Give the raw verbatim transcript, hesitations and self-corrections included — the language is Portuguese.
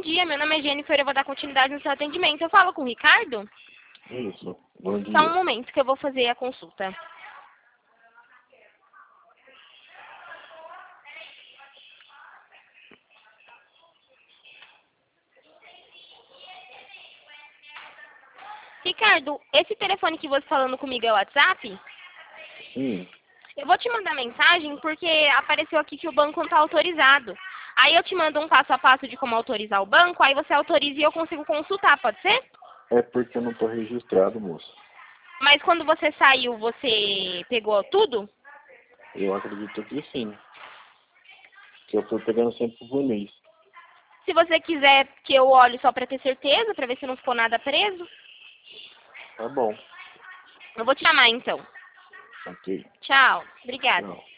dia, meu nome é Jennifer, eu vou dar continuidade no seu atendimento. Eu falo com o Ricardo? Isso, bom dia. Só um momento que eu vou fazer a consulta. Ricardo, esse telefone que você está falando comigo é o WhatsApp? Sim, Eu vou te mandar mensagem porque apareceu aqui que o banco não está autorizado. Aí eu te mando um passo a passo de como autorizar o banco, aí você autoriza e eu consigo consultar, pode ser? é porque eu não tô registrado, moço. Mas quando você saiu, você pegou tudo? Eu acredito que sim. Que eu tô pegando sempre por mês. Se você quiser que eu olhe só para ter certeza, para ver se não ficou nada preso, Tá bom. eu vou te chamar então. Ok. Tchau. Obrigada. Tchau.